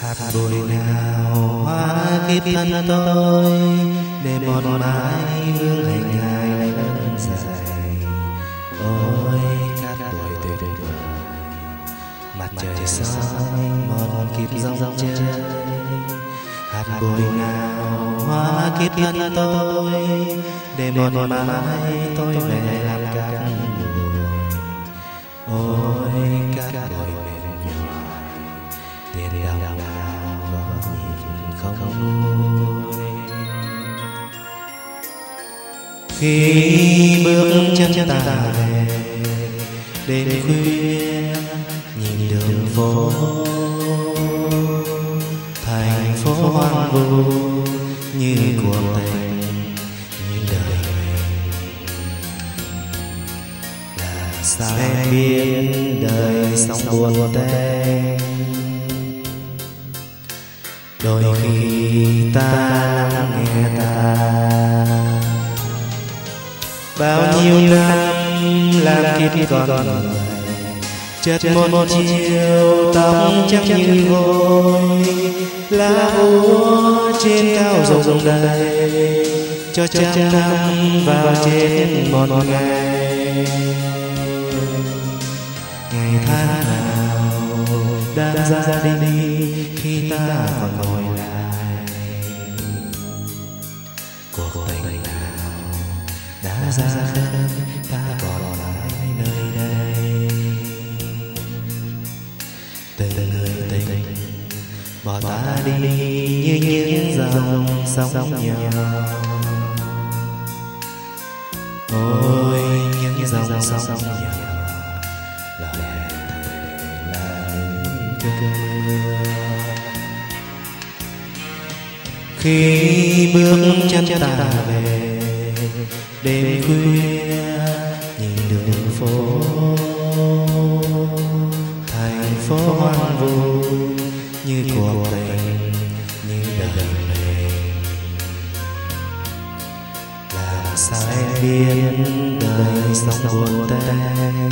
hạt bụi nào hoa kiếp thân tôi, để một mái hương hình hài lại lớn dày. Ôi cát bụi tuyệt vời, mặt trời soi một kiếp dòng chơi. Hạt bụi nào hoa kiếp thân tôi, để một mái tôi về làm cát bụi. Ôi cát bụi mệt nhòi, tiền đồng nào nhìn không nguôi. Khi bước chân ta về đêm khuya, nhìn đường phố thành phố hoang vu như cuộc tình, như đời mình. Là sao em biết đời sống buồn tênh, đôi khi ta lắng nghe ta bao nhiêu năm làm kiếp con người, chợt một chiều tóc trắng như vôi, lá úa trên cao rụng đầy, cho trăm năm vào chết một ngày. Ngày tháng nào đã ra đi khi ta còn ngồi lại, cuộc tình nào đã ra khơi ta còn lại nơi đây. Từng người tình bỏ ta đi như những dòng sóng nhỏ. Ôi những dòng sóng nhỏ là cơn mưa. Khi bước chân ta về đêm khuya, nhìn đường phố thành phố hoang vu như cuộc tình, như đời mình. Là sao em biết đời sống buồn tênh,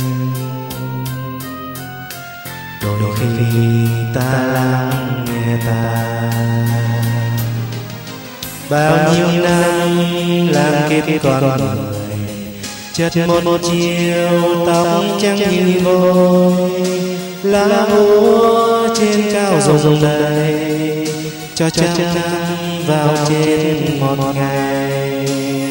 đôi khi ta lắng nghe ta bao nhiêu năm làm kiếp con người, chợt một chiều tóc trắng như vôi, lá úa trên cao rụng đầy, cho trăm năm vào chết một ngày.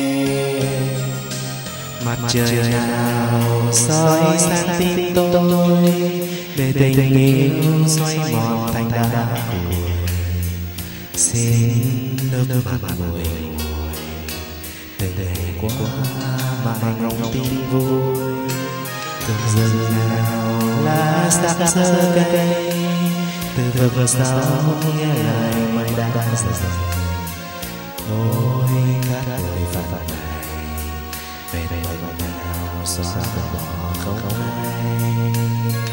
Mặt trời nào soi sáng tim tôi, để tình yêu xoay mòn thành đá cuội. Xin nước mắt bồi hồi, tình quá mà ngóng tin vui. Từng rừng nào lá sắc sơ cây, từ vực sâu nghe lời mây đã rơi. Ôi cát bụi phận này, về đời nào xóa bỏ không ai.